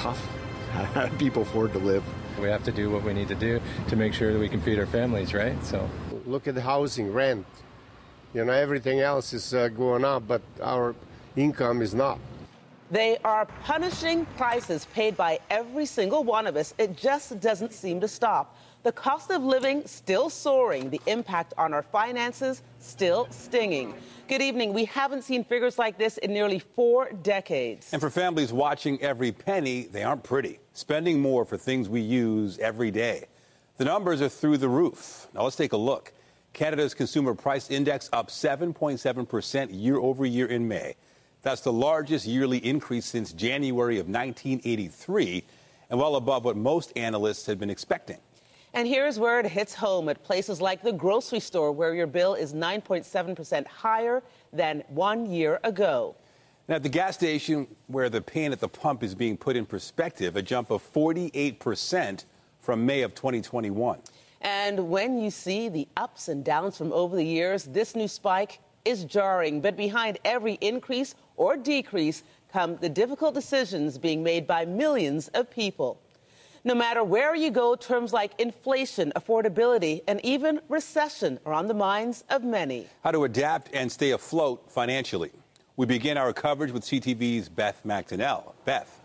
tough. How do people afford to live? We have to do what we need to do to make sure that we can feed our families, right? So look at the housing, rent. Everything else is going up, but our income is not. They are punishing prices paid by every single one of us. It just doesn't seem to stop. The cost of living still soaring, the impact on our finances still stinging. Good evening. We haven't seen figures like this in nearly 4 decades. And for families watching every penny, they aren't pretty. Spending more for things we use every day. The numbers are through the roof. Now let's take a look. Canada's Consumer Price Index up 7.7% year over year in May. That's the largest yearly increase since January of 1983, and well above what most analysts had been expecting. And here's where it hits home at places like the grocery store, where your bill is 9.7% higher than 1 year ago. And at the gas station, where the pain at the pump is being put in perspective, a jump of 48% from May of 2021. And when you see the ups and downs from over the years, this new spike is jarring. But behind every increase or decrease come the difficult decisions being made by millions of people. No matter where you go, terms like inflation, affordability, and even recession are on the minds of many. How to adapt and stay afloat financially. We begin our coverage with CTV's Beth McDonnell. Beth.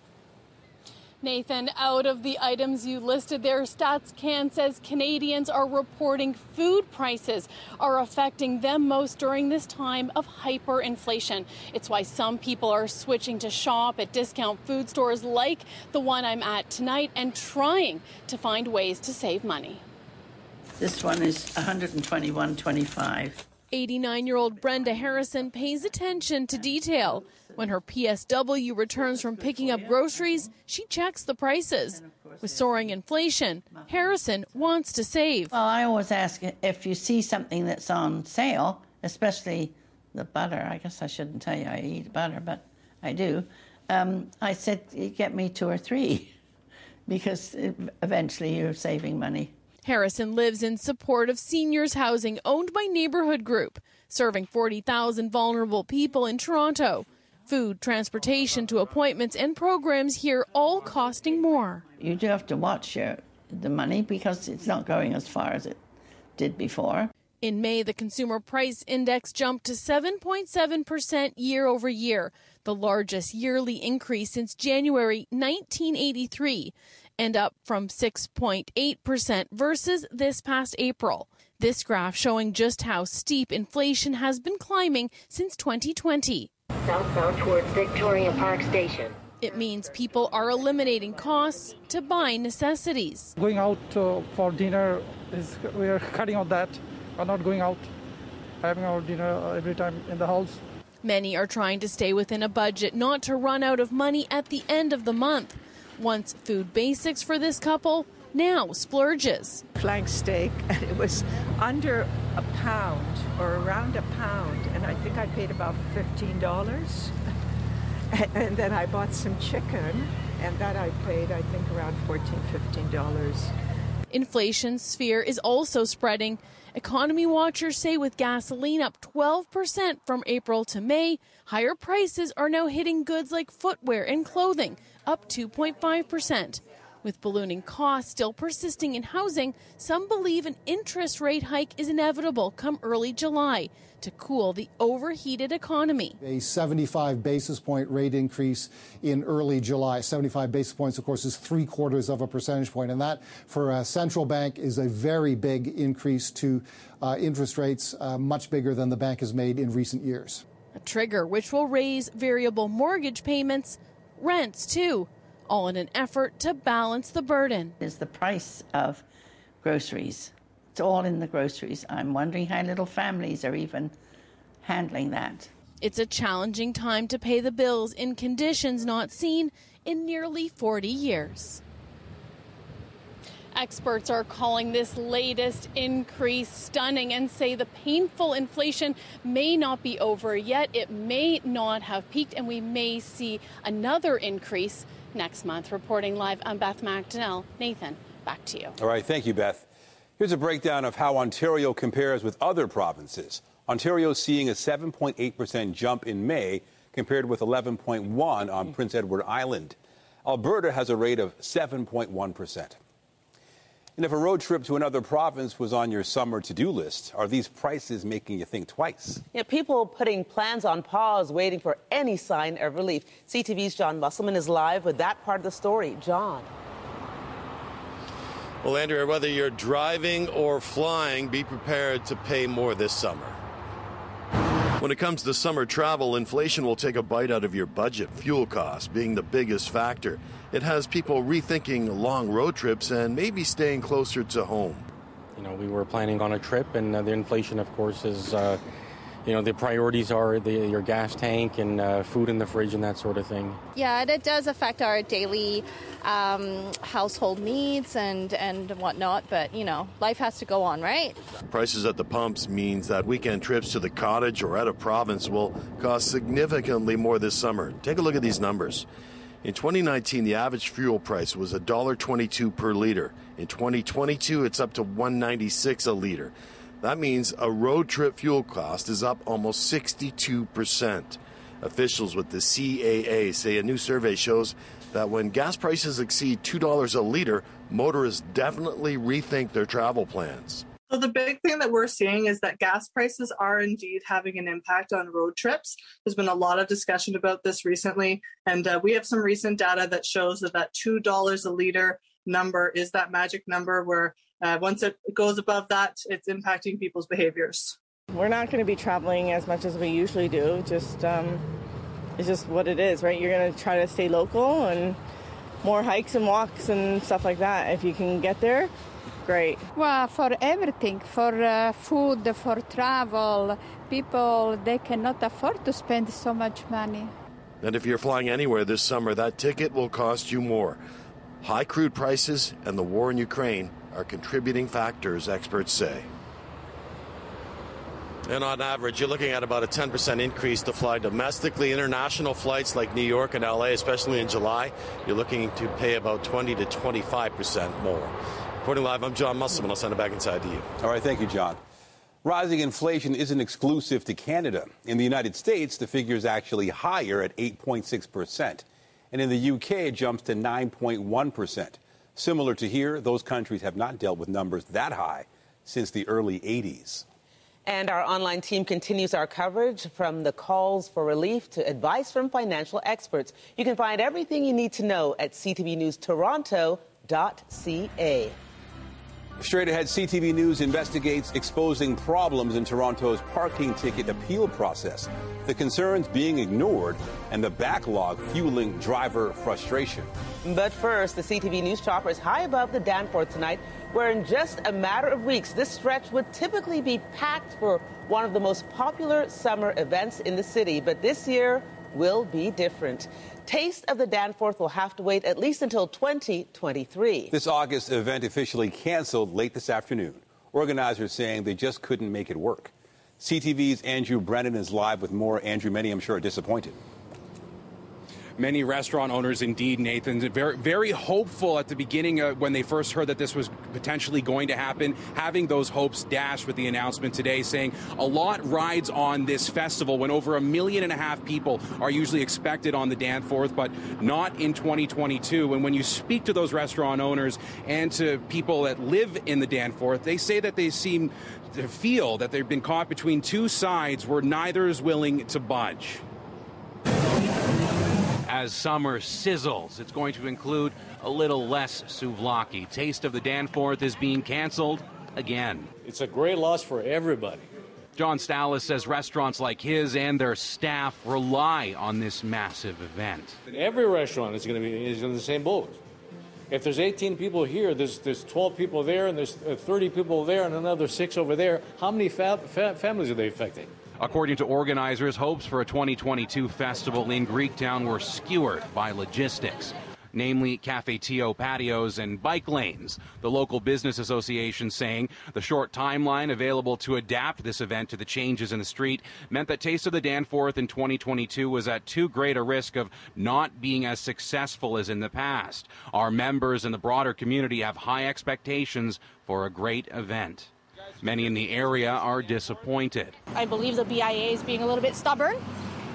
Nathan, out of the items you listed there, StatsCan says Canadians are reporting food prices are affecting them most during this time of hyperinflation. It's why some people are switching to shop at discount food stores like the one I'm at tonight and trying to find ways to save money. This one is $121.25. 89-year-old Brenda Harrison pays attention to detail. When her PSW returns from picking up groceries, she checks the prices. With soaring inflation, Harrison wants to save. Well, I always ask if you see something that's on sale, especially the butter. I guess I shouldn't tell you I eat butter, but I do. I said, get me 2 or 3, because eventually you're saving money. Harrison lives in support of seniors housing owned by Neighborhood Group, serving 40,000 vulnerable people in Toronto. Food, transportation to appointments and programs here all costing more. You do have to watch the money because it's not going as far as it did before. In May, the Consumer Price Index jumped to 7.7% year over year, the largest yearly increase since January 1983, and up from 6.8% versus this past April. This graph showing just how steep inflation has been climbing since 2020. Southbound towards Victoria Park Station. It means people are eliminating costs to buy necessities. Going out for dinner, we are cutting out that. We're not going out, having our dinner every time in the house. Many are trying to stay within a budget, not to run out of money at the end of the month. Once food basics for this couple, now splurges. Flank steak, and it was under £1 or around £1, and I think I paid about $15. And then I bought some chicken, and that I paid, I think, around $14, $15. Inflation's fear is also spreading. Economy watchers say with gasoline up 12% from April to May, higher prices are now hitting goods like footwear and clothing, up 2.5%. With ballooning costs still persisting in housing, some believe an interest rate hike is inevitable come early July to cool the overheated economy. A 75 basis point rate increase in early July. 75 basis points, of course, is 3/4 of a percentage point. And that, for a central bank, is a very big increase to interest rates, much bigger than the bank has made in recent years. A trigger which will raise variable mortgage payments, rents too, all in an effort to balance the burden. Is the price of groceries. It's all in the groceries. I'm wondering how little families are even handling that. It's a challenging time to pay the bills in conditions not seen in nearly 40 years. Experts are calling this latest increase stunning and say the painful inflation may not be over yet. It may not have peaked, and we may see another increase next month. Reporting live, I'm Beth McDonnell. Nathan, back to you. All right, thank you, Beth. Here's a breakdown of how Ontario compares with other provinces. Ontario seeing a 7.8% jump in May compared with 11.1% on Prince Edward Island. Alberta has a rate of 7.1%. And if a road trip to another province was on your summer to-do list, are these prices making you think twice? Yeah, people putting plans on pause, waiting for any sign of relief. CTV's John Musselman is live with that part of the story. John. Well, Andrea, whether you're driving or flying, be prepared to pay more this summer. When it comes to summer travel, inflation will take a bite out of your budget, fuel costs being the biggest factor. It has people rethinking long road trips and maybe staying closer to home. You know, we were planning on a trip, and the inflation, of course, is, the priorities are your gas tank and food in the fridge and that sort of thing. Yeah, it does affect our daily household needs and whatnot, but, life has to go on, right? Prices at the pumps means that weekend trips to the cottage or out of province will cost significantly more this summer. Take a look at these numbers. In 2019, the average fuel price was $1.22 per liter. In 2022, it's up to $1.96 a liter. That means a road trip fuel cost is up almost 62%. Officials with the CAA say a new survey shows that when gas prices exceed $2 a liter, motorists definitely rethink their travel plans. So the big thing that we're seeing is that gas prices are indeed having an impact on road trips. There's been a lot of discussion about this recently, and we have some recent data that shows that $2 a liter number is that magic number where once it goes above that, it's impacting people's behaviors. We're not going to be traveling as much as we usually do. It's just what it is, right? You're going to try to stay local and more hikes and walks and stuff like that. If you can get there, great. Well, for everything, for food, for travel, people, they cannot afford to spend so much money. And if you're flying anywhere this summer, that ticket will cost you more. High crude prices and the war in Ukraine are contributing factors, experts say. And on average, you're looking at about a 10% increase to fly domestically. International flights like New York and LA, especially in July, you're looking to pay about 20 to 25% more. Reporting live, I'm John Musselman. I'll send it back inside to you. All right, thank you, John. Rising inflation isn't exclusive to Canada. In the United States, the figure is actually higher at 8.6%. And in the UK, it jumps to 9.1%. Similar to here, those countries have not dealt with numbers that high since the early 80s. And our online team continues our coverage from the calls for relief to advice from financial experts. You can find everything you need to know at ctvnewstoronto.ca. Straight ahead, CTV News investigates exposing problems in Toronto's parking ticket appeal process, the concerns being ignored, and the backlog fueling driver frustration. But first, the CTV News chopper is high above the Danforth tonight, where in just a matter of weeks, this stretch would typically be packed for one of the most popular summer events in the city. But this year will be different. Taste of the Danforth will have to wait at least until 2023. This August event officially canceled late this afternoon. Organizers saying they just couldn't make it work. CTV's Andrew Brennan is live with more. Andrew, many I'm sure are disappointed. Many restaurant owners, indeed, Nathan, very, very hopeful at the beginning when they first heard that this was potentially going to happen, having those hopes dashed with the announcement today, saying a lot rides on this festival when over 1.5 million people are usually expected on the Danforth, but not in 2022. And when you speak to those restaurant owners and to people that live in the Danforth, they say that they seem to feel that they've been caught between two sides where neither is willing to budge. As summer sizzles, it's going to include a little less souvlaki. Taste of the Danforth is being canceled again. It's a great loss for everybody. John Stallis says restaurants like his and their staff rely on this massive event. Every restaurant is going to be in the same boat. If there's 18 people here, there's 12 people there, and there's 30 people there, and another 6 over there. How many families are they affecting? According to organizers, hopes for a 2022 festival in Greektown were skewered by logistics, namely Cafe Tio patios and bike lanes. The local business association saying the short timeline available to adapt this event to the changes in the street meant that Taste of the Danforth in 2022 was at too great a risk of not being as successful as in the past. Our members and the broader community have high expectations for a great event. Many in the area are disappointed. I believe the BIA is being a little bit stubborn,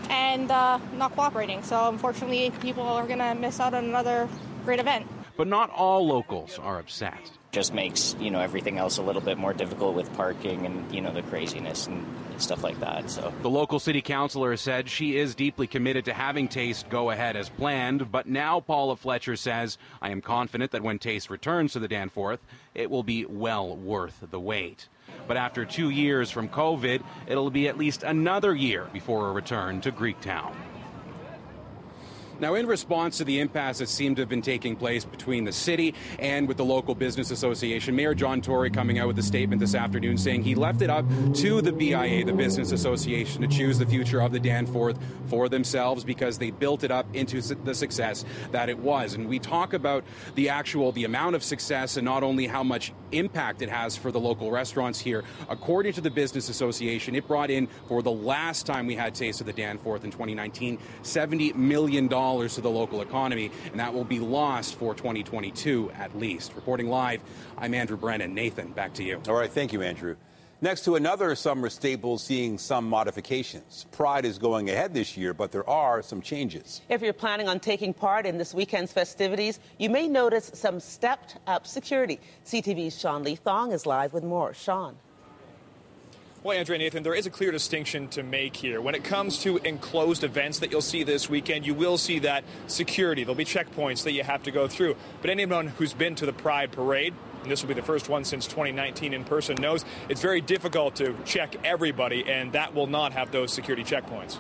and not cooperating. So unfortunately, people are going to miss out on another great event. But not all locals are upset. Just makes, everything else a little bit more difficult with parking and, the craziness and stuff like that. So the local city councilor said she is deeply committed to having Taste go ahead as planned, but now Paula Fletcher says, I am confident that when Taste returns to the Danforth, it will be well worth the wait. But after 2 years from COVID, it'll be at least another year before a return to Greektown. Now, in response to the impasse that seemed to have been taking place between the city and with the local business association, Mayor John Tory coming out with a statement this afternoon saying he left it up to the BIA, the business association, to choose the future of the Danforth for themselves because they built it up into the success that it was. And we talk about the amount of success and not only how much impact it has for the local restaurants here. According to the business association, it brought in, for the last time we had Taste of the Danforth in 2019, $70 million to the local economy, and that will be lost for 2022 at least. Reporting live, I'm Andrew Brennan. Nathan, back to you. All right, thank you, Andrew. Next to another summer staple seeing some modifications. Pride is going ahead this year, but there are some changes. If you're planning on taking part in this weekend's festivities, you may notice some stepped-up security. CTV's Sean Lee Thong is live with more. Sean. Well, Andrea and Nathan, there is a clear distinction to make here. When it comes to enclosed events that you'll see this weekend, you will see that security. There'll be checkpoints that you have to go through. But anyone who's been to the Pride Parade, and this will be the first one since 2019 in person, knows it's very difficult to check everybody, and that will not have those security checkpoints.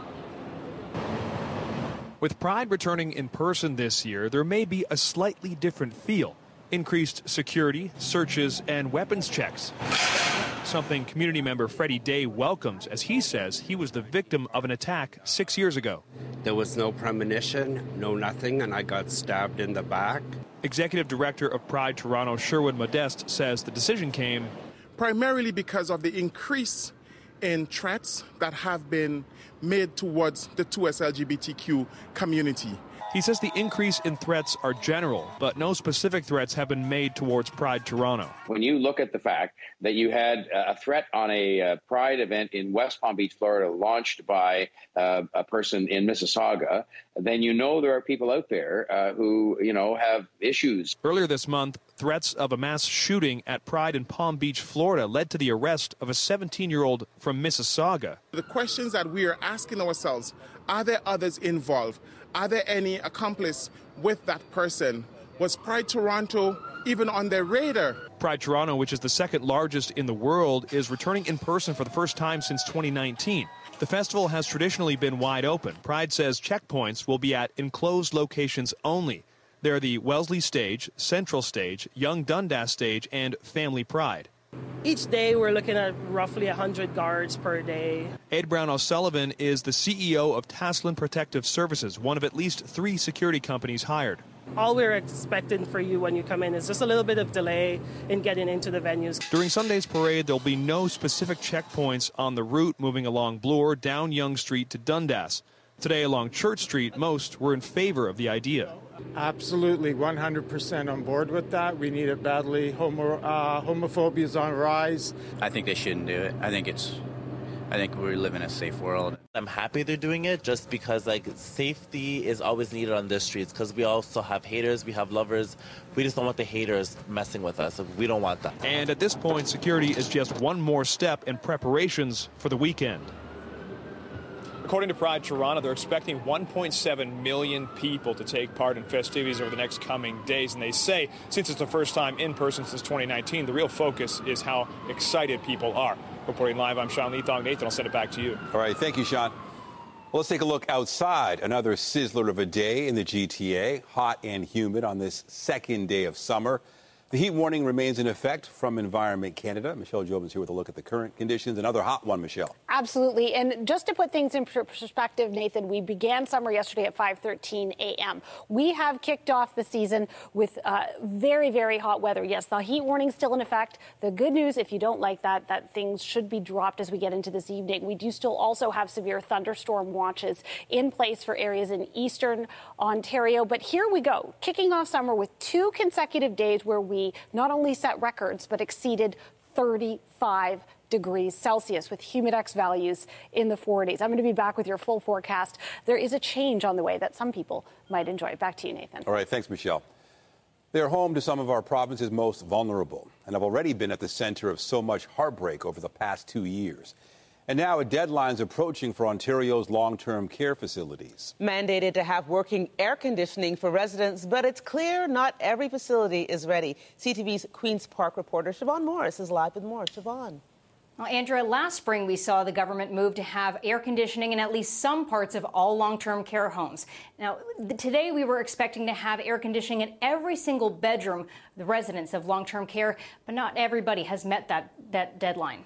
With Pride returning in person this year, there may be a slightly different feel. Increased security, searches, and weapons checks. Something community member Freddie Day welcomes, as he says he was the victim of an attack 6 years ago. There was no premonition, no nothing, and I got stabbed in the back. Executive Director of Pride Toronto, Sherwin Modeste, says the decision came primarily because of the increase in threats that have been made towards the 2S LGBTQ community. He says the increase in threats are general, but no specific threats have been made towards Pride Toronto. When you look at the fact that you had a threat on a Pride event in West Palm Beach, Florida, launched by a person in Mississauga, then you know there are people out there who, have issues. Earlier this month, threats of a mass shooting at Pride in Palm Beach, Florida, led to the arrest of a 17-year-old from Mississauga. The questions that we are asking ourselves, are there others involved? Are there any accomplice with that person? Was Pride Toronto even on their radar? Pride Toronto, which is the second largest in the world, is returning in person for the first time since 2019. The festival has traditionally been wide open. Pride says checkpoints will be at enclosed locations only. They're the Wellesley Stage, Central Stage, Young Dundas Stage, and Family Pride. Each day, we're looking at roughly 100 guards per day. Ed Brown O'Sullivan is the CEO of Taslin Protective Services, one of at least 3 security companies hired. All we're expecting for you when you come in is just a little bit of delay in getting into the venues. During Sunday's parade, there'll be no specific checkpoints on the route moving along Bloor, down Yonge Street to Dundas. Today along Church Street, most were in favor of the idea. Absolutely, 100% on board with that. We need it badly. Homophobia is on rise. I think they shouldn't do it. I think we live in a safe world. I'm happy they're doing it just because safety is always needed on the streets because we also have haters, we have lovers. We just don't want the haters messing with us. We don't want that. And at this point, security is just one more step in preparations for the weekend. According to Pride Toronto, they're expecting 1.7 million people to take part in festivities over the next coming days. And they say, since it's the first time in person since 2019, the real focus is how excited people are. Reporting live, I'm Sean Lee Thong. Nathan, I'll send it back to you. All right, thank you, Sean. Well, let's take a look outside. Another sizzler of a day in the GTA. Hot and humid on this second day of summer. The heat warning remains in effect from Environment Canada. Michelle Jobin's here with a look at the current conditions. Another hot one, Michelle. Absolutely. And just to put things in perspective, Nathan, we began summer yesterday at 5:13 a.m. We have kicked off the season with very, very hot weather. Yes, the heat warning still in effect. The good news, if you don't like that things should be dropped as we get into this evening. We do still also have severe thunderstorm watches in place for areas in eastern Ontario. But here we go, kicking off summer with 2 consecutive days where we not only set records but exceeded 35 degrees Celsius with humidex values in the 40s. I'm going to be back with your full forecast. There is a change on the way that some people might enjoy. Back to you, Nathan. All right, thanks, Michelle. They're home to some of our province's most vulnerable and have already been at the center of so much heartbreak over the past 2 years. And now a deadline's approaching for Ontario's long-term care facilities. Mandated to have working air conditioning for residents, but it's clear not every facility is ready. CTV's Queen's Park reporter Siobhan Morris is live with more. Siobhan. Well, Andrea, last spring we saw the government move to have air conditioning in at least some parts of all long-term care homes. Now, today we were expecting to have air conditioning in every single bedroom of the residents of long-term care, but not everybody has met that deadline.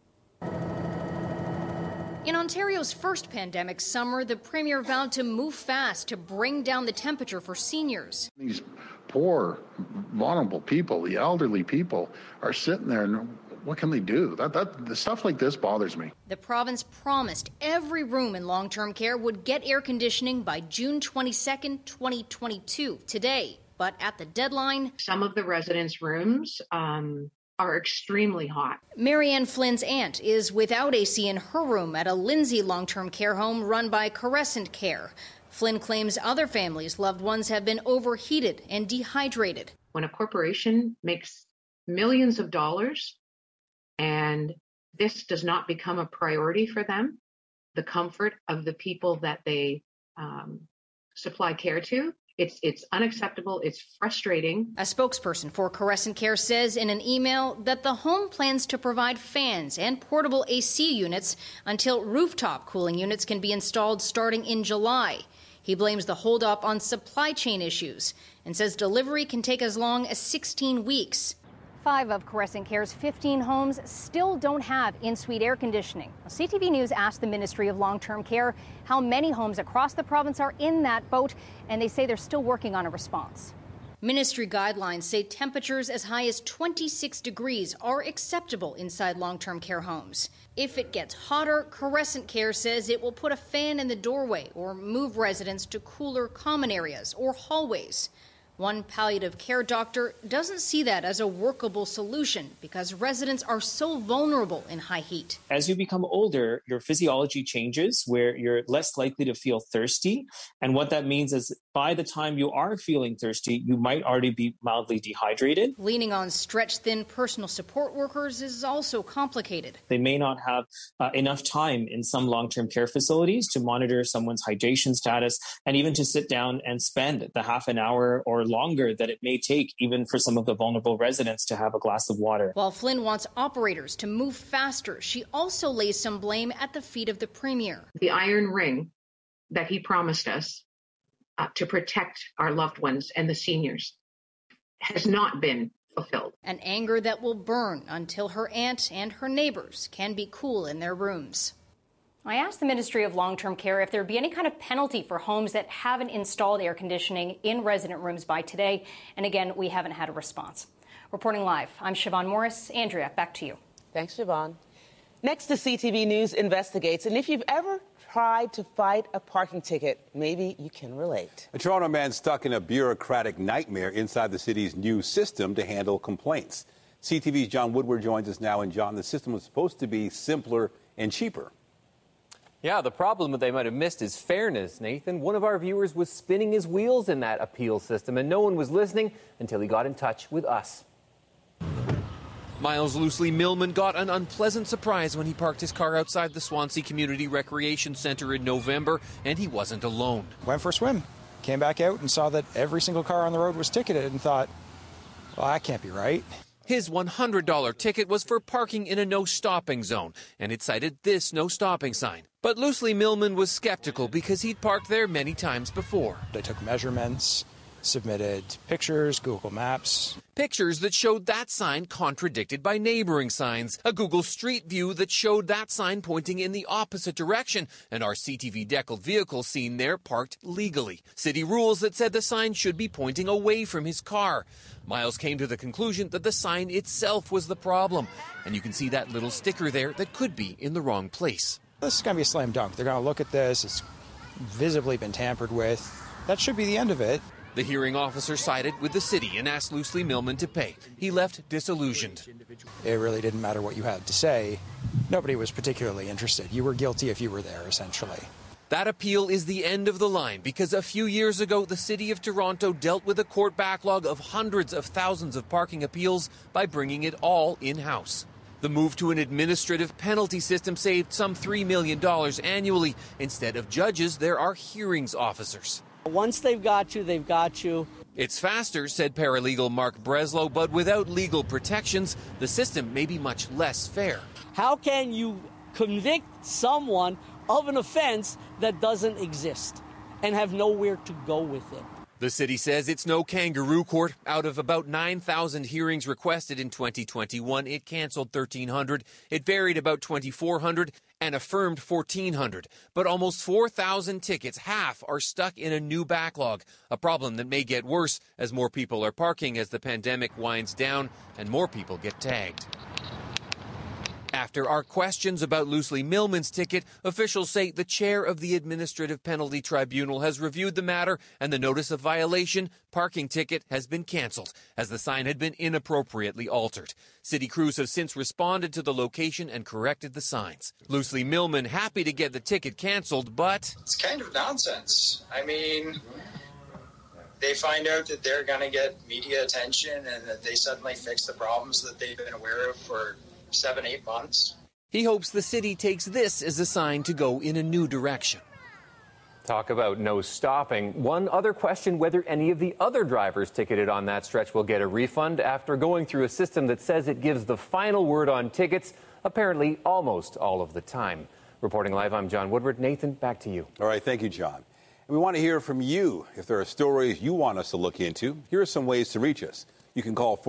In Ontario's first pandemic summer, the Premier vowed to move fast to bring down the temperature for seniors. These poor, vulnerable people, the elderly people, are sitting there and what can they do? The stuff like this bothers me. The province promised every room in long-term care would get air conditioning by June 22nd, 2022, today. But at the deadline, some of the residents' rooms are extremely hot. Marianne Flynn's aunt is without AC in her room at a Lindsay long-term care home run by Crescent Care. Flynn claims other families' loved ones have been overheated and dehydrated. When a corporation makes millions of dollars and this does not become a priority for them, the comfort of the people that they supply care to, it's unacceptable. It's frustrating. A spokesperson for Crescent Care says in an email that the home plans to provide fans and portable AC units until rooftop cooling units can be installed starting in July. He blames the holdup on supply chain issues and says delivery can take as long as 16 weeks. 5 of Crescent Care's 15 homes still don't have in-suite air conditioning. CTV News asked the Ministry of Long-Term Care how many homes across the province are in that boat, and they say they're still working on a response. Ministry guidelines say temperatures as high as 26 degrees are acceptable inside long-term care homes. If it gets hotter, Crescent Care says it will put a fan in the doorway or move residents to cooler common areas or hallways. One palliative care doctor doesn't see that as a workable solution because residents are so vulnerable in high heat. As you become older, your physiology changes where you're less likely to feel thirsty. And what that means is by the time you are feeling thirsty, you might already be mildly dehydrated. Leaning on stretched-thin personal support workers is also complicated. They may not have enough time in some long-term care facilities to monitor someone's hydration status and even to sit down and spend the half an hour or longer that it may take even for some of the vulnerable residents to have a glass of water. While Flynn wants operators to move faster, she also lays some blame at the feet of the Premier. The iron ring that he promised us to protect our loved ones and the seniors has not been fulfilled. An anger that will burn until her aunt and her neighbors can be cool in their rooms. I asked the Ministry of Long-Term Care if there would be any kind of penalty for homes that haven't installed air conditioning in resident rooms by today. And again, we haven't had a response. Reporting live, I'm Siobhan Morris. Andrea, back to you. Thanks, Siobhan. Next to CTV News investigates, and if you've ever tried to fight a parking ticket, maybe you can relate. A Toronto man stuck in a bureaucratic nightmare inside the city's new system to handle complaints. CTV's John Woodward joins us now, and John, the system was supposed to be simpler and cheaper. Yeah, the problem that they might have missed is fairness, Nathan. One of our viewers was spinning his wheels in that appeal system, and no one was listening until he got in touch with us. Miles Loosely Millman got an unpleasant surprise when he parked his car outside the Swansea Community Recreation Centre in November, and he wasn't alone. Went for a swim, came back out and saw that every single car on the road was ticketed and thought, well, that can't be right. His $100 ticket was for parking in a no-stopping zone, and it cited this no-stopping sign. But Loosely Millman was skeptical because he'd parked there many times before. They took measurements, submitted pictures, Google Maps. Pictures that showed that sign contradicted by neighboring signs, a Google Street View that showed that sign pointing in the opposite direction, and our CTV deckled vehicle seen there parked legally. City rules that said the sign should be pointing away from his car. Miles came to the conclusion that the sign itself was the problem, and you can see that little sticker there that could be in the wrong place. This is going to be a slam dunk. They're going to look at this. It's visibly been tampered with. That should be the end of it. The hearing officer sided with the city and asked Loosely Millman to pay. He left disillusioned. It really didn't matter what you had to say. Nobody was particularly interested. You were guilty if you were there, essentially. That appeal is the end of the line because a few years ago, the City of Toronto dealt with a court backlog of hundreds of thousands of parking appeals by bringing it all in-house. The move to an administrative penalty system saved some $3 million annually. Instead of judges, there are hearings officers. Once they've got you, they've got you. It's faster, said paralegal Mark Breslow, but without legal protections, the system may be much less fair. How can you convict someone of an offense that doesn't exist and have nowhere to go with it? The city says it's no kangaroo court. Out of about 9,000 hearings requested in 2021, it canceled 1,300. It varied about 2,400 and affirmed 1,400. But almost 4,000 tickets, half, are stuck in a new backlog, a problem that may get worse as more people are parking as the pandemic winds down and more people get tagged. After our questions about Loosely Millman's ticket, officials say the chair of the Administrative Penalty Tribunal has reviewed the matter and the notice of violation, parking ticket, has been cancelled as the sign had been inappropriately altered. City crews have since responded to the location and corrected the signs. Loosely Millman happy to get the ticket cancelled, but it's kind of nonsense. I mean, they find out that they're going to get media attention and that they suddenly fix the problems that they've been aware of for 7-8 months. He hopes the city takes this as a sign to go in a new direction. Talk about no stopping. One other question, whether any of the other drivers ticketed on that stretch will get a refund after going through a system that says it gives the final word on tickets, apparently almost all of the time. Reporting live, I'm John Woodward. Nathan, back to you. All right, thank you, John. And we want to hear from you. If there are stories you want us to look into, here are some ways to reach us. You can call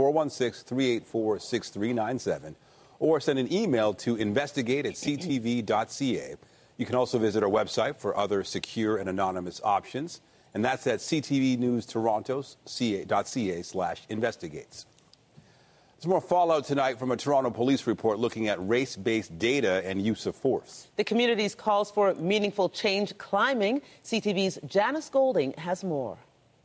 416-384-6397. or send an email to investigate@ctv.ca. You can also visit our website for other secure and anonymous options, and that's at ctvnewstoronto.ca/investigates. There's more fallout tonight from a Toronto police report looking at race-based data and use of force. The community's calls for meaningful change climbing. CTV's Janice Golding has more.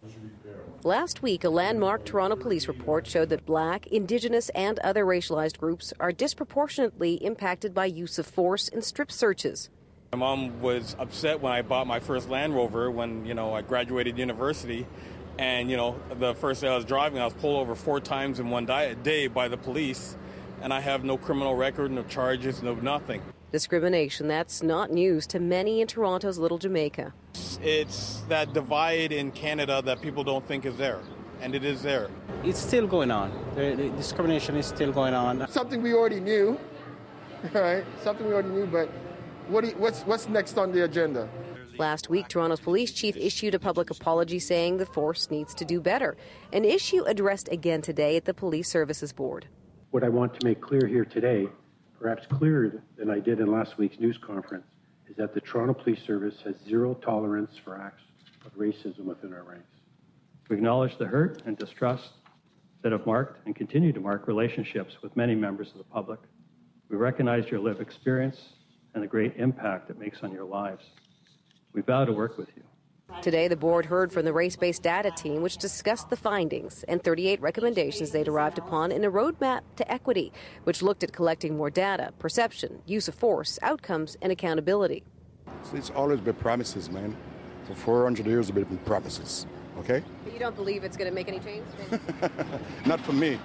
Last week, a landmark Toronto police report showed that Black, Indigenous and other racialized groups are disproportionately impacted by use of force in strip searches. My mom was upset when I bought my first Land Rover when, I graduated university. And, the first day I was driving, I was pulled over 4 times in one day by the police. And I have no criminal record, no charges, no nothing. Discrimination that's not news to many in Toronto's Little Jamaica. It's that divide in Canada that people don't think is there, and it is there. It's still going on. The discrimination is still going on. Something we already knew, right? Something we already knew, but what's next on the agenda? Last week, Toronto's police chief issued a public apology saying the force needs to do better, an issue addressed again today at the Police Services Board. What I want to make clear here today, perhaps clearer than I did in last week's news conference, is that the Toronto Police Service has zero tolerance for acts of racism within our ranks. We acknowledge the hurt and distrust that have marked and continue to mark relationships with many members of the public. We recognize your lived experience and the great impact it makes on your lives. We vow to work with you. Today, the board heard from the race-based data team, which discussed the findings and 38 recommendations they'd arrived upon in a roadmap to equity, which looked at collecting more data, perception, use of force, outcomes, and accountability. It's always been promises, man. For 400 years, it's been promises, okay? But you don't believe it's going to make any change? Not for me.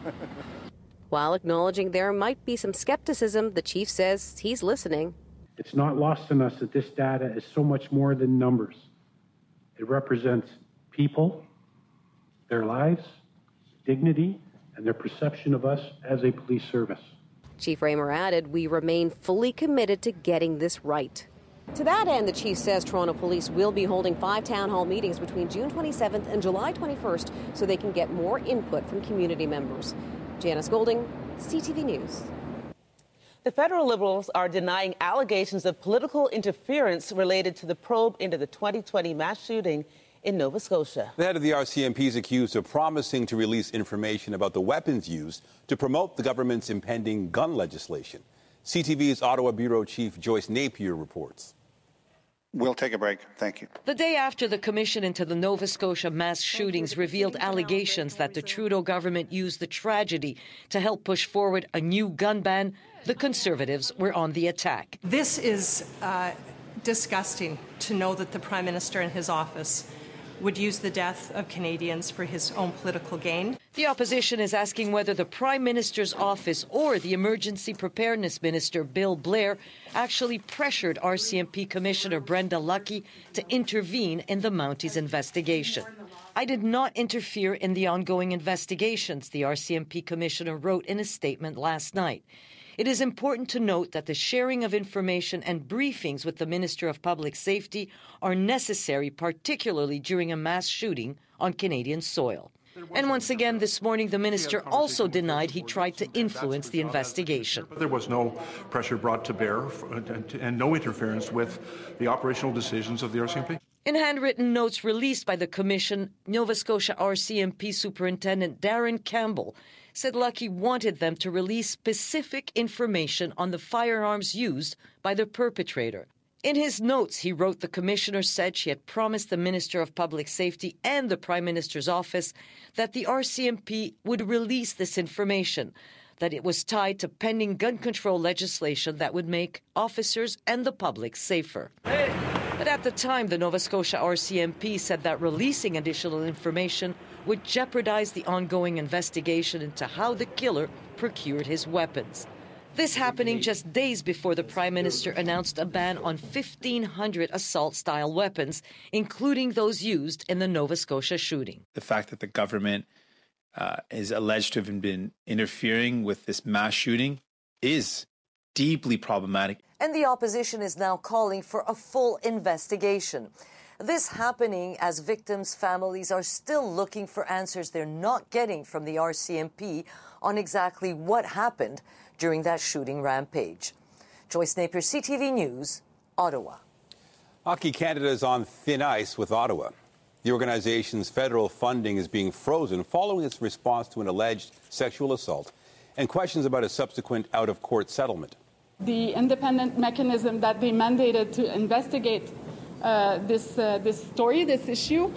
While acknowledging there might be some skepticism, the chief says he's listening. It's not lost on us that this data is so much more than numbers. It represents people, their lives, dignity, and their perception of us as a police service. Chief Raymer added, we remain fully committed to getting this right. To that end, the chief says Toronto Police will be holding 5 town hall meetings between June 27th and July 21st so they can get more input from community members. Janice Golding, CTV News. The federal Liberals are denying allegations of political interference related to the probe into the 2020 mass shooting in Nova Scotia. The head of the RCMP is accused of promising to release information about the weapons used to promote the government's impending gun legislation. CTV's Ottawa Bureau Chief Joyce Napier reports. We'll take a break. Thank you. The day after the commission into the Nova Scotia mass shootings revealed allegations that the Trudeau government used the tragedy to help push forward a new gun ban, the Conservatives were on the attack. This is disgusting to know that the Prime Minister and his office would use the death of Canadians for his own political gain. The opposition is asking whether the Prime Minister's office or the Emergency Preparedness Minister, Bill Blair, actually pressured RCMP Commissioner Brenda Lucki to intervene in the Mounties investigation. I did not interfere in the ongoing investigations, the RCMP Commissioner wrote in a statement last night. It is important to note that the sharing of information and briefings with the Minister of Public Safety are necessary, particularly during a mass shooting on Canadian soil. And once again this morning, the minister also denied he tried to influence the investigation. There was no pressure brought to bear and no interference with the operational decisions of the RCMP. In handwritten notes released by the Commission, Nova Scotia RCMP Superintendent Darren Campbell said Lucki wanted them to release specific information on the firearms used by the perpetrator. In his notes, he wrote the commissioner said she had promised the Minister of Public Safety and the Prime Minister's office that the RCMP would release this information, that it was tied to pending gun control legislation that would make officers and the public safer. But at the time, the Nova Scotia RCMP said that releasing additional information would jeopardize the ongoing investigation into how the killer procured his weapons. This happening just days before the Prime Minister announced a ban on 1,500 assault-style weapons, including those used in the Nova Scotia shooting. The fact that the government is alleged to have been interfering with this mass shooting is deeply problematic. And the opposition is now calling for a full investigation. This happening as victims' families are still looking for answers they're not getting from the RCMP on exactly what happened during that shooting rampage. Joyce Napier, CTV News, Ottawa. Hockey Canada is on thin ice with Ottawa. The organization's federal funding is being frozen following its response to an alleged sexual assault and questions about a subsequent out-of-court settlement. The independent mechanism that they mandated to investigate this story, this issue,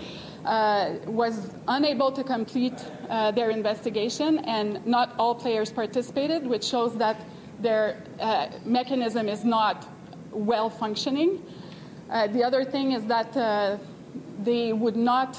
was unable to complete their investigation, and not all players participated, which shows that their mechanism is not well functioning. The other thing is that they would not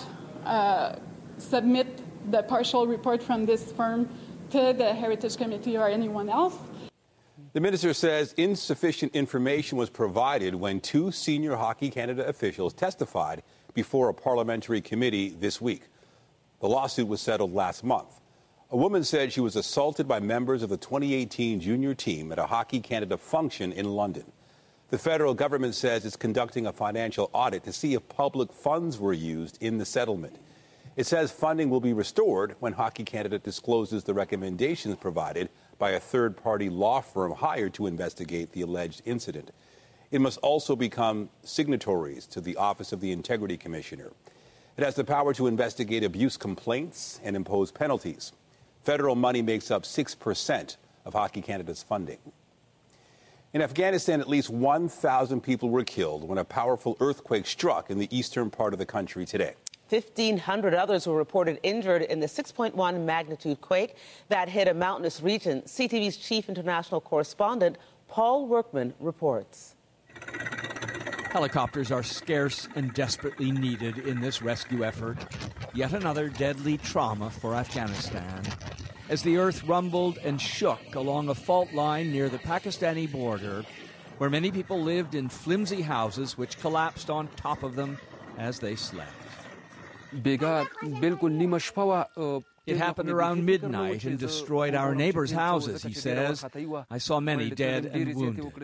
submit the partial report from this firm to the Heritage Committee or anyone else. The minister says insufficient information was provided when two senior Hockey Canada officials testified before a parliamentary committee this week. The lawsuit was settled last month. A woman said she was assaulted by members of the 2018 junior team at a Hockey Canada function in London. The federal government says it's conducting a financial audit to see if public funds were used in the settlement. It says funding will be restored when Hockey Canada discloses the recommendations provided by a third-party law firm hired to investigate the alleged incident. It must also become signatories to the Office of the Integrity Commissioner. It has the power to investigate abuse complaints and impose penalties. Federal money makes up 6% of Hockey Canada's funding. In Afghanistan, at least 1,000 people were killed when a powerful earthquake struck in the eastern part of the country today. 1,500 others were reported injured in the 6.1 magnitude quake that hit a mountainous region. CTV's chief international correspondent, Paul Workman, reports. Helicopters are scarce and desperately needed in this rescue effort. Yet another deadly trauma for Afghanistan. As the earth rumbled and shook along a fault line near the Pakistani border, where many people lived in flimsy houses which collapsed on top of them as they slept. It happened around midnight and destroyed our neighbors' houses, he says. I saw many dead and wounded.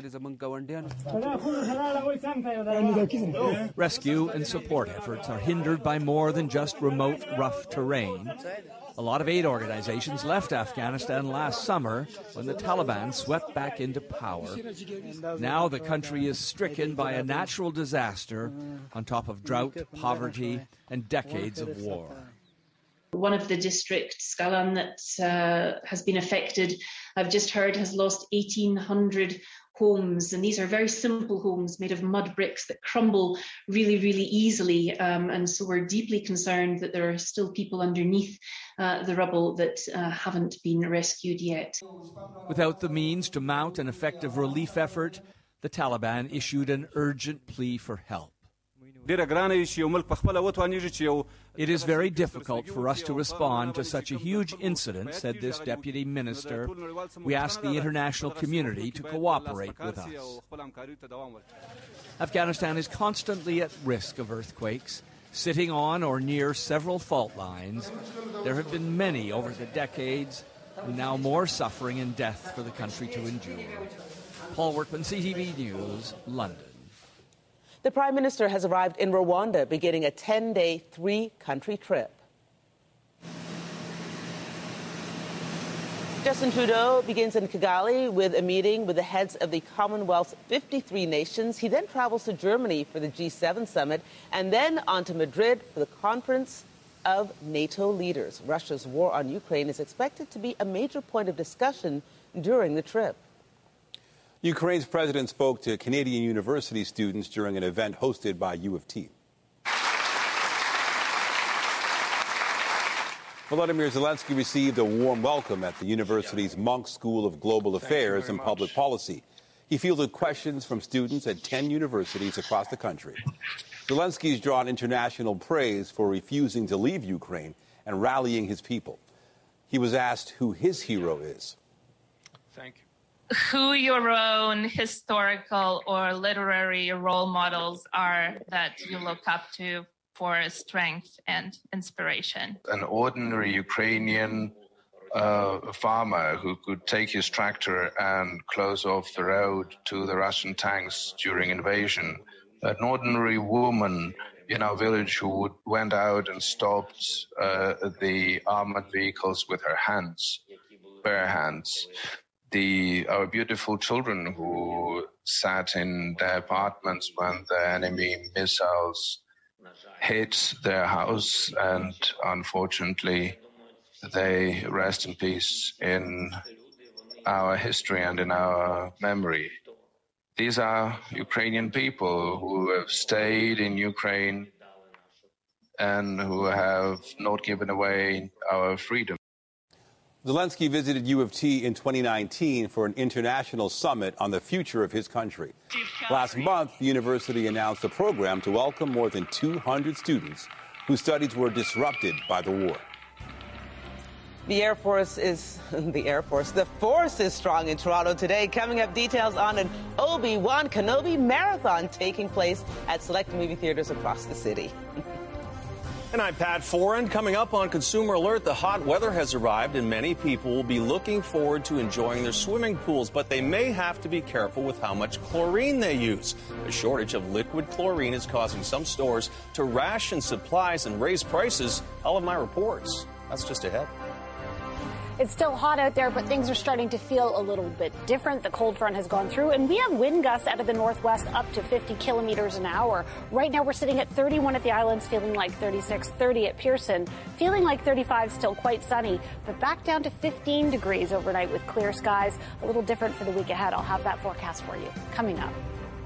Rescue and support efforts are hindered by more than just remote, rough terrain. A lot of aid organizations left Afghanistan last summer when the Taliban swept back into power. Now the country is stricken by a natural disaster on top of drought, poverty, and decades of war. One of the districts, Skalan, that has been affected, I've just heard, has lost 1,800 homes, and these are very simple homes made of mud bricks that crumble really, really easily. And so we're deeply concerned that there are still people underneath the rubble that haven't been rescued yet. Without the means to mount an effective relief effort, the Taliban issued an urgent plea for help. It is very difficult for us to respond to such a huge incident, said this deputy minister. We ask the international community to cooperate with us. Afghanistan is constantly at risk of earthquakes, sitting on or near several fault lines. There have been many over the decades, and now more suffering and death for the country to endure. Paul Workman, CTV News, London. The Prime Minister has arrived in Rwanda, beginning a 10-day, 3-country trip. Justin Trudeau begins in Kigali with a meeting with the heads of the Commonwealth's 53 nations. He then travels to Germany for the G7 summit and then on to Madrid for the Conference of NATO leaders. Russia's war on Ukraine is expected to be a major point of discussion during the trip. Ukraine's president spoke to Canadian university students during an event hosted by U of T. Volodymyr Zelensky received a warm welcome at the university's Munk School of Global Affairs and Public Policy. He fielded questions from students at 10 universities across the country. Zelensky's drawn international praise for refusing to leave Ukraine and rallying his people. He was asked who his hero is. Thank you. Who your own historical or literary role models are that you look up to for strength and inspiration? An ordinary Ukrainian farmer who could take his tractor and close off the road to the Russian tanks during invasion. An ordinary woman in our village who went out and stopped the armored vehicles with her hands, bare hands. Our beautiful children who sat in their apartments when the enemy missiles hit their house, and unfortunately they rest in peace in our history and in our memory. These are Ukrainian people who have stayed in Ukraine and who have not given away our freedom. Zelensky visited U of T in 2019 for an international summit on the future of his country. Last month, the university announced a program to welcome more than 200 students whose studies were disrupted by the war. The force is strong in Toronto today. Coming up, details on an Obi-Wan Kenobi marathon taking place at select movie theaters across the city. And I'm Pat Foran. Coming up on Consumer Alert, the hot weather has arrived and many people will be looking forward to enjoying their swimming pools, but they may have to be careful with how much chlorine they use. A shortage of liquid chlorine is causing some stores to ration supplies and raise prices. All of my reports. That's just ahead. It's still hot out there, but things are starting to feel a little bit different. The cold front has gone through, and we have wind gusts out of the northwest up to 50 kilometers an hour. Right now, we're sitting at 31 at the islands, feeling like 36, 30 at Pearson, feeling like 35, still quite sunny, but back down to 15 degrees overnight with clear skies. A little different for the week ahead. I'll have that forecast for you coming up.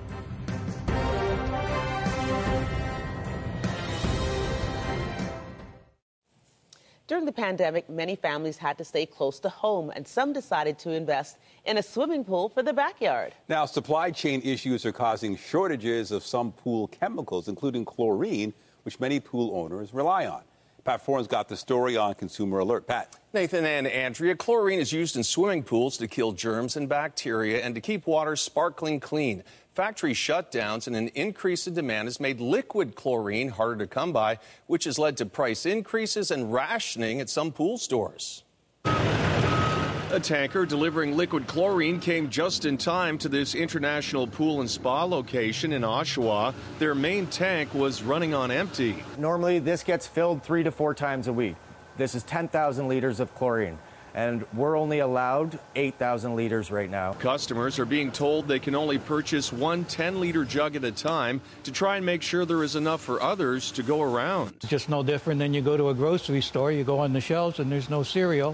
During the pandemic, many families had to stay close to home, and some decided to invest in a swimming pool for their backyard. Now, supply chain issues are causing shortages of some pool chemicals, including chlorine, which many pool owners rely on. Pat Foran's got the story on Consumer Alert. Pat. Nathan and Andrea, chlorine is used in swimming pools to kill germs and bacteria and to keep water sparkling clean. Factory shutdowns and an increase in demand has made liquid chlorine harder to come by, which has led to price increases and rationing at some pool stores. A tanker delivering liquid chlorine came just in time to this international pool and spa location in Oshawa. Their main tank was running on empty. Normally, this gets filled 3 to 4 times a week. This is 10,000 liters of chlorine, and we're only allowed 8,000 liters right now. Customers are being told they can only purchase one 10-liter jug at a time to try and make sure there is enough for others to go around. It's just no different than you go to a grocery store, you go on the shelves and there's no cereal.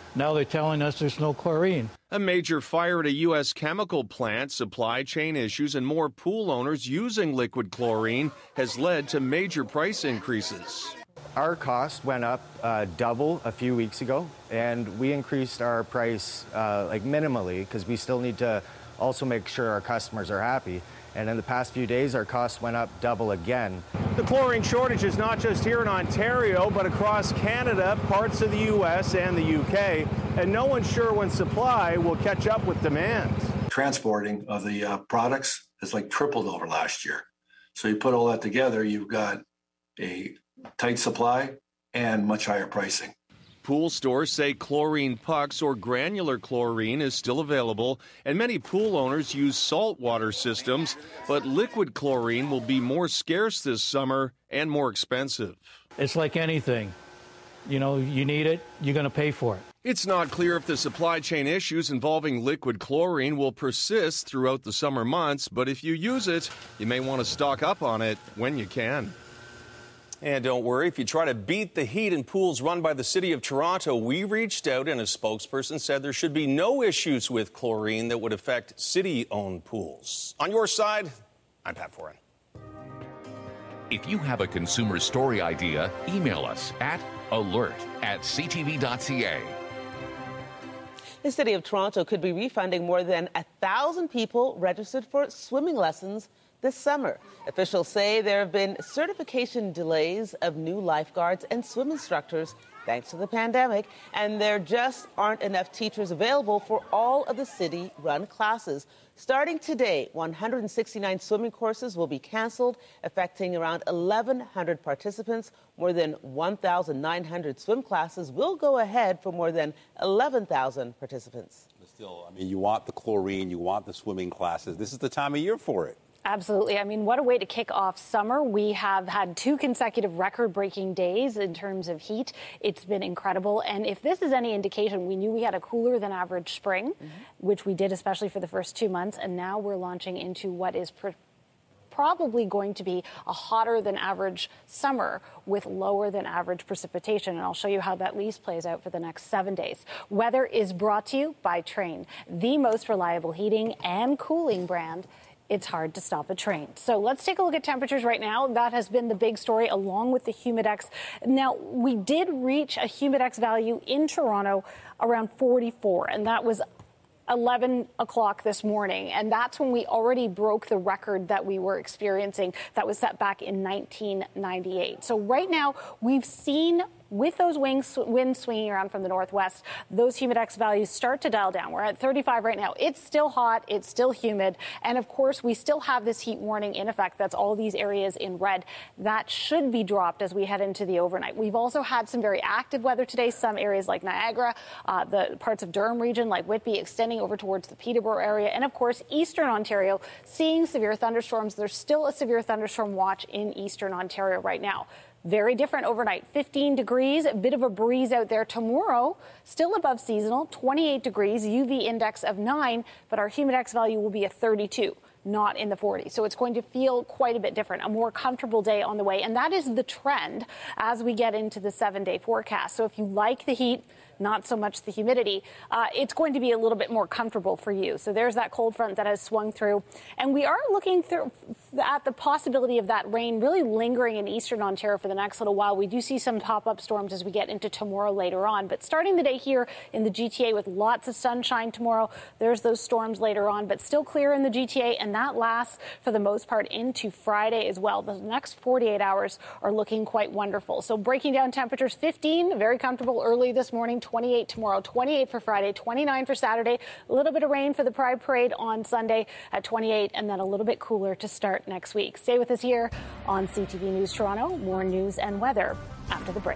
Now they're telling us there's no chlorine. A major fire at a U.S. chemical plant, supply chain issues, and more pool owners using liquid chlorine has led to major price increases. Our cost went up double a few weeks ago, and we increased our price minimally because we still need to also make sure our customers are happy. And in the past few days, our costs went up double again. The chlorine shortage is not just here in Ontario, but across Canada, parts of the U.S. and the U.K., and no one's sure when supply will catch up with demand. Transporting of the products has tripled over last year. So you put all that together, you've got a tight supply and much higher pricing. Pool stores say chlorine pucks or granular chlorine is still available, and many pool owners use saltwater systems, but liquid chlorine will be more scarce this summer and more expensive. It's like anything. You need it, you're going to pay for it. It's not clear if the supply chain issues involving liquid chlorine will persist throughout the summer months, but if you use it, you may want to stock up on it when you can. And don't worry, if you try to beat the heat in pools run by the City of Toronto, we reached out and a spokesperson said there should be no issues with chlorine that would affect city-owned pools. On your side, I'm Pat Foran. If you have a consumer story idea, email us at alert@ctv.ca. The City of Toronto could be refunding more than 1,000 people registered for swimming lessons this summer. Officials say there have been certification delays of new lifeguards and swim instructors thanks to the pandemic, and there just aren't enough teachers available for all of the city-run classes. Starting today, 169 swimming courses will be canceled, affecting around 1,100 participants. More than 1,900 swim classes will go ahead for more than 11,000 participants. Still, you want the chlorine, you want the swimming classes. This is the time of year for it. Absolutely. What a way to kick off summer. We have had 2 consecutive record-breaking days in terms of heat. It's been incredible. And if this is any indication, we knew we had a cooler than average spring, which we did especially for the first 2 months. And now we're launching into what is probably going to be a hotter than average summer with lower than average precipitation. And I'll show you how that least plays out for the next 7 days. Weather is brought to you by Trane, the most reliable heating and cooling brand. It's hard to stop a train. So let's take a look at temperatures right now. That has been the big story along with the Humidex. Now, we did reach a Humidex value in Toronto around 44, and that was 11 o'clock this morning. And that's when we already broke the record that we were experiencing that was set back in 1998. So right now we've seen, with those winds swinging around from the northwest, those Humidex values start to dial down. We're at 35 right now. It's still hot. It's still humid. And, of course, we still have this heat warning in effect. That's all these areas in red. That should be dropped as we head into the overnight. We've also had some very active weather today. Some areas like Niagara, the parts of Durham region like Whitby extending over towards the Peterborough area. And, of course, eastern Ontario seeing severe thunderstorms. There's still a severe thunderstorm watch in eastern Ontario right now. Very different overnight. 15 degrees, a bit of a breeze out there. Tomorrow, still above seasonal, 28 degrees, UV index of 9, but our Humidex value will be a 32, not in the 40s. So it's going to feel quite a bit different, a more comfortable day on the way. And that is the trend as we get into the 7-day forecast. So if you like the heat, not so much the humidity, it's going to be a little bit more comfortable for you. So there's that cold front that has swung through. And we are looking at the possibility of that rain really lingering in eastern Ontario for the next little while. We do see some pop-up storms as we get into tomorrow later on. But starting the day here in the GTA with lots of sunshine tomorrow, there's those storms later on, but still clear in the GTA. And that lasts for the most part into Friday as well. The next 48 hours are looking quite wonderful. So breaking down temperatures, 15, very comfortable early this morning, 28 tomorrow, 28 for Friday, 29 for Saturday, a little bit of rain for the Pride Parade on Sunday at 28, and then a little bit cooler to start next week. Stay with us here on CTV News Toronto. More news and weather after the break.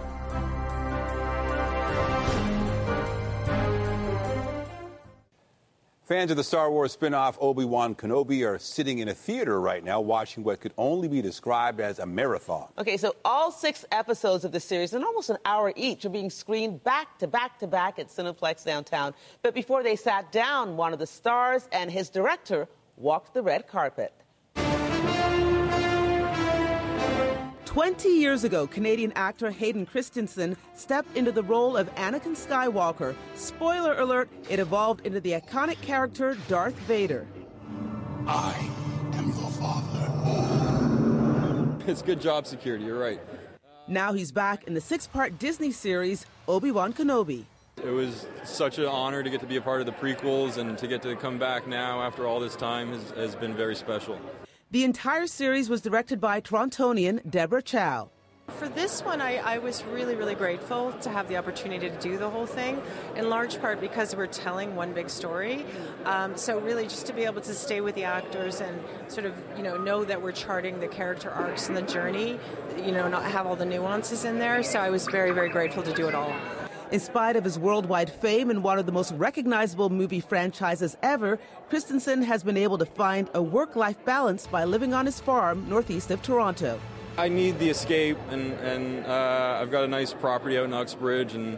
Fans of the Star Wars spin-off Obi-Wan Kenobi are sitting in a theater right now watching what could only be described as a marathon. Okay, so all 6 episodes of the series, in almost an hour each, are being screened back to back to back at Cineplex downtown. But before they sat down, one of the stars and his director walked the red carpet. 20 years ago, Canadian actor Hayden Christensen stepped into the role of Anakin Skywalker. Spoiler alert, it evolved into the iconic character Darth Vader. I am your father. It's good job security, you're right. Now he's back in the 6-part Disney series, Obi-Wan Kenobi. It was such an honor to get to be a part of the prequels, and to get to come back now after all this time has been very special. The entire series was directed by Torontonian Deborah Chow. For this one, I was really, really grateful to have the opportunity to do the whole thing, in large part because we're telling one big story. So really just to be able to stay with the actors and sort of, know that we're charting the character arcs and the journey, not have all the nuances in there. So I was very, very grateful to do it all. In spite of his worldwide fame and one of the most recognizable movie franchises ever, Christensen has been able to find a work-life balance by living on his farm northeast of Toronto. I need the escape, and I've got a nice property out in Uxbridge, and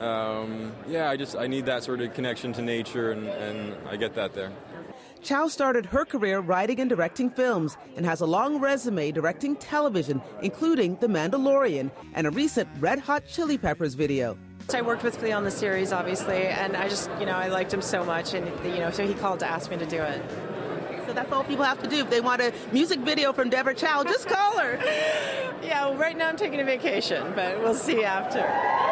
I need that sort of connection to nature, and I get that there. Chow started her career writing and directing films and has a long resume directing television, including The Mandalorian and a recent Red Hot Chili Peppers video. I worked with Clea on the series, obviously, and I just, I liked him so much, and, so he called to ask me to do it. So that's all people have to do. If they want a music video from Deborah Chow, just call her. Yeah, well, right now I'm taking a vacation, but we'll see after.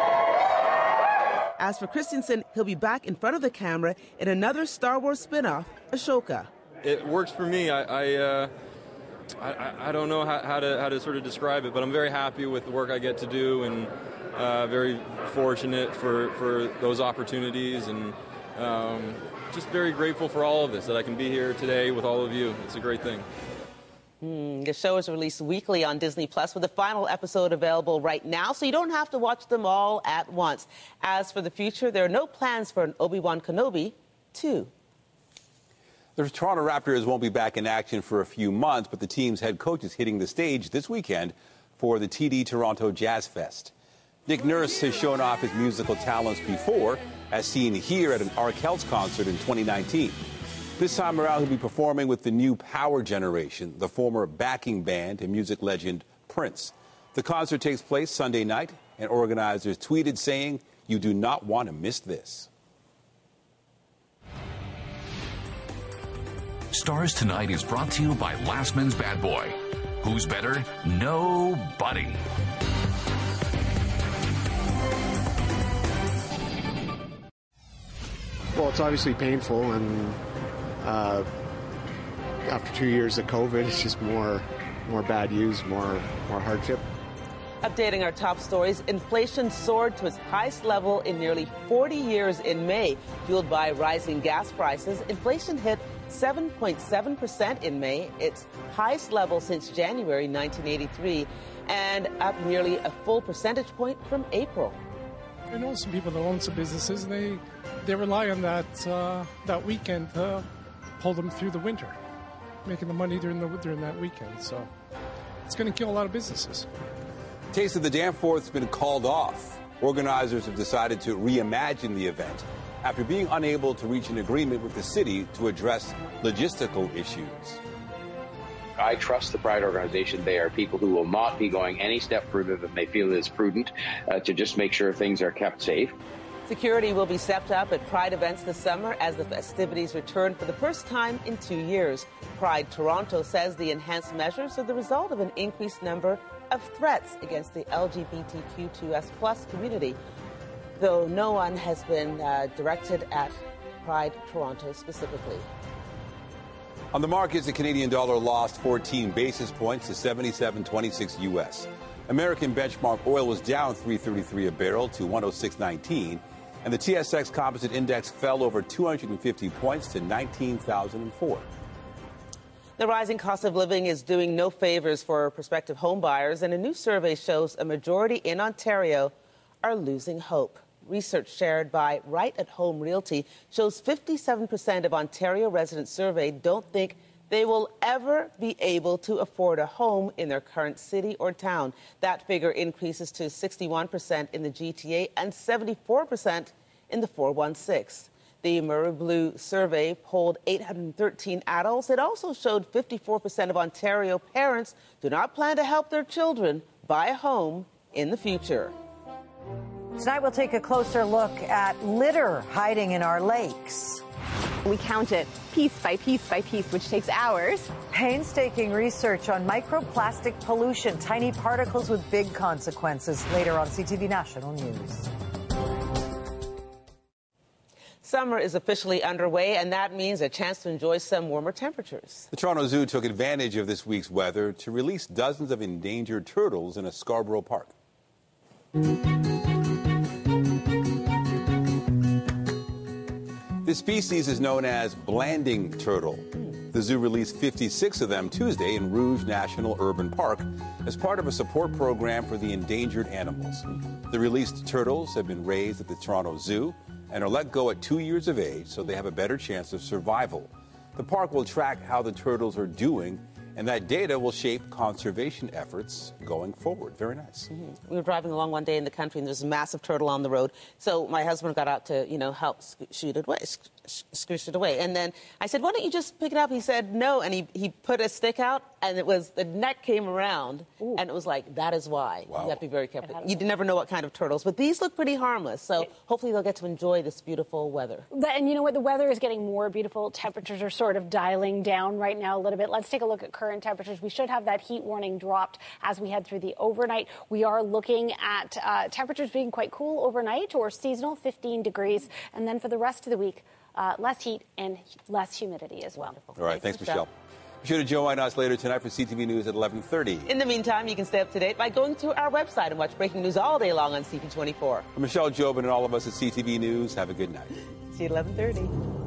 As for Christensen, he'll be back in front of the camera in another Star Wars spin-off, Ashoka. It works for me. I don't know how to sort of describe it, but I'm very happy with the work I get to do, and very fortunate for those opportunities, and just very grateful for all of this, that I can be here today with all of you. It's a great thing. The show is released weekly on Disney Plus, with the final episode available right now, so you don't have to watch them all at once. As for the future, there are no plans for an Obi-Wan Kenobi 2. The Toronto Raptors won't be back in action for a few months, but the team's head coach is hitting the stage this weekend for the TD Toronto Jazz Fest. Nick Nurse has shown off his musical talents before, as seen here at an Arkells concert in 2019. This time around, he'll be performing with the new Power Generation, the former backing band and music legend Prince. The concert takes place Sunday night, and organizers tweeted saying, "You do not want to miss this." Stars Tonight is brought to you by Lastman's Bad Boy. Who's better? Nobody. Well, it's obviously painful, and after 2 years of COVID, it's just more bad news, more hardship. Updating our top stories, inflation soared to its highest level in nearly 40 years in May. Fueled by rising gas prices, inflation hit 7.7% in May, its highest level since January 1983, and up nearly a full percentage point from April. I know some people that own some businesses, and they rely on that weekend to pull them through the winter, making the money during that weekend. So it's going to kill a lot of businesses. Taste of the Danforth's been called off. Organizers have decided to reimagine the event after being unable to reach an agreement with the city to address logistical issues. I trust the Pride organization. They are people who will not be going any step further than they feel is prudent to just make sure things are kept safe. Security will be stepped up at Pride events this summer as the festivities return for the first time in 2 years. Pride Toronto says the enhanced measures are the result of an increased number of threats against the LGBTQ2S+ community, though no one has been directed at Pride Toronto specifically. On the markets, the Canadian dollar lost 14 basis points to 77.26 U.S. American benchmark oil was down $3.33 a barrel to 106.19, and the TSX Composite Index fell over 250 points to 19,004. The rising cost of living is doing no favors for prospective home buyers, and a new survey shows a majority in Ontario are losing hope. Research shared by Right at Home Realty shows 57% of Ontario residents surveyed don't think they will ever be able to afford a home in their current city or town. That figure increases to 61% in the GTA and 74% in the 416. The Murray Blue survey polled 813 adults. It also showed 54% of Ontario parents do not plan to help their children buy a home in the future. Tonight we'll take a closer look at litter hiding in our lakes. We count it piece by piece by piece, which takes hours. Painstaking research on microplastic pollution, tiny particles with big consequences, later on CTV National News. Summer is officially underway, and that means a chance to enjoy some warmer temperatures. The Toronto Zoo took advantage of this week's weather to release dozens of endangered turtles in a Scarborough park. This species is known as blanding turtle. The zoo released 56 of them Tuesday in Rouge National Urban Park as part of a support program for the endangered animals. The released turtles have been raised at the Toronto Zoo and are let go at 2 years of age so they have a better chance of survival. The park will track how the turtles are doing, and that data will shape conservation efforts going forward. Very nice. We were driving along one day in the country, and there's a massive turtle on the road. So my husband got out to, help squish it away. And then I said, why don't you just pick it up? He said, no. And he put a stick out, and the neck came around, and it was like, that is why. Wow. You have to be very careful. You never know what kind of turtles. But these look pretty harmless. So hopefully they'll get to enjoy this beautiful weather. And you know what? The weather is getting more beautiful. Temperatures are sort of dialing down right now a little bit. Let's take a look at current temperatures. We should have that heat warning dropped as we head through the overnight. We are looking at temperatures being quite cool overnight or seasonal, 15 degrees. And then for the rest of the week, less heat and less humidity as well. All right. Thanks, Michelle. Be sure to join us later tonight for CTV News at 11:30. In the meantime, you can stay up to date by going to our website and watch breaking news all day long on CP24. For Michelle Jobin and all of us at CTV News, have a good night. See you at 11:30.